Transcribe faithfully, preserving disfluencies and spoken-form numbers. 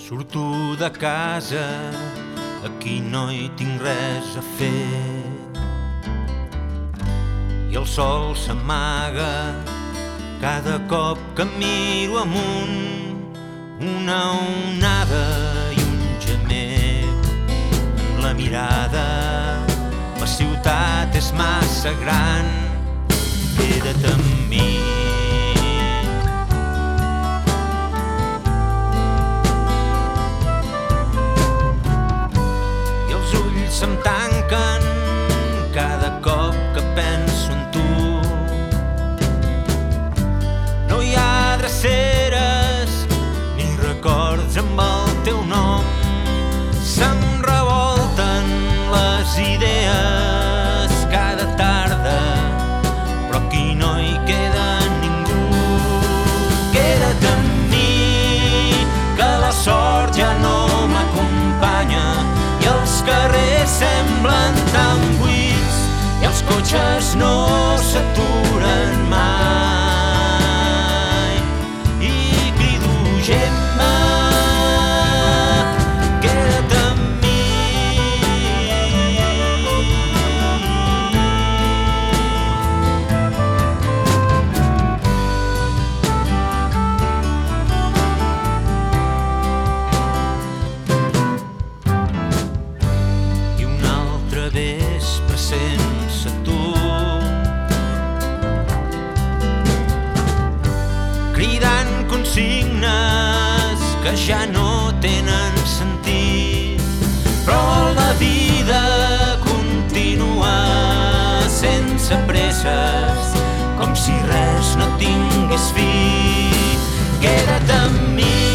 Surto de casa, aquí no hi tinc res a fer. I el sol s'amaga cada cop que miro amunt. Una onada i un gemec en la mirada. La ciutat és massa gran, queda't amb mi. Se'm tanquen cada cop que penso en tu. No hi ha dreceres ni records amb el teu nom. Se'm revolten les idees cada tarda, però aquí no hi queda ningú. Queda't amb mi, que la sort ja no m'acompanya. Els carrers semblen tan buits i els cotxes no s'aturen mai. I crido Gemma, queda't amb mi. Vespre sense tu, cridant consignes que ja no tenen sentit, però la vida continua sense presses, com si res no tingués fi. Queda't amb mi,